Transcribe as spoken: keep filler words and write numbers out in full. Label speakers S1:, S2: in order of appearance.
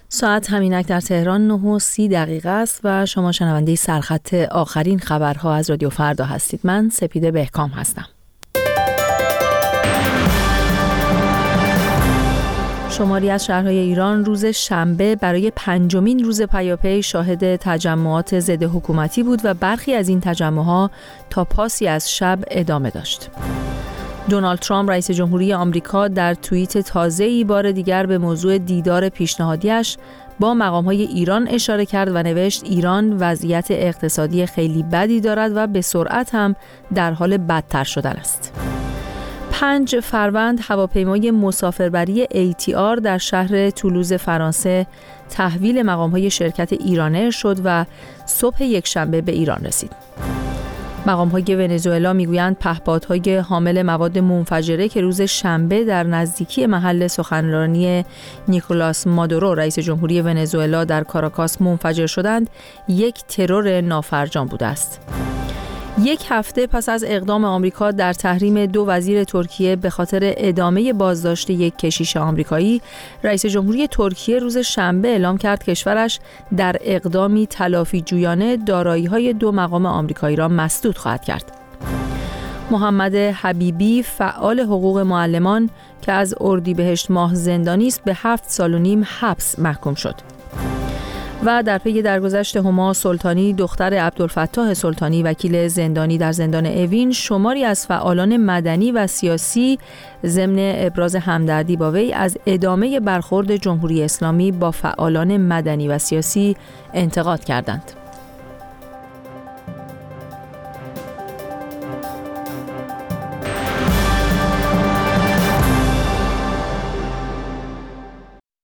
S1: ساعت همینک در تهران نه و سی دقیقه است و شما شنونده سرخط آخرین خبرها از رادیو فردا هستید. من سپیده بهکام هستم. شماری از شهرهای ایران روز شنبه برای پنجمین روز پیاپی شاهد تجمعات ضد حکومتی بود و برخی از این تجمعات تا پاسی از شب ادامه داشت. دونالد ترامپ رئیس جمهوری آمریکا در توییت تازه‌ای بار دیگر به موضوع دیدار پیشنهادیش با مقام‌های ایران اشاره کرد و نوشت ایران وضعیت اقتصادی خیلی بدی دارد و به سرعت هم در حال بدتر شدن است. پنج فروند هواپیمای مسافربری ای تی آر در شهر تولوز فرانسه تحویل مقام‌های شرکت ایرانر شد و صبح یکشنبه به ایران رسید. مقام‌های ونزوئلا میگویند پهپادهای حامل مواد منفجره که روز شنبه در نزدیکی محل سخنرانی نیکولاس مادورو رئیس جمهوری ونزوئلا در کاراکاس منفجر شدند، یک ترور نافرجام بوده است. یک هفته پس از اقدام آمریکا در تحریم دو وزیر ترکیه به خاطر ادامه بازداشت یک کشیش آمریکایی، رئیس جمهوری ترکیه روز شنبه اعلام کرد کشورش در اقدامی تلافی جویانه دارایی‌های دو مقام آمریکایی را مسدود خواهد کرد. محمد حبیبی فعال حقوق معلمان که از اردیبهشت ماه زندانی است به هفت سال و نیم حبس محکوم شد. و در پی درگذشت هما سلطانی دختر عبدالفتاح سلطانی وکیل زندانی در زندان اوین، شماری از فعالان مدنی و سیاسی ضمن ابراز همدردی با وی از ادامه برخورد جمهوری اسلامی با فعالان مدنی و سیاسی انتقاد کردند.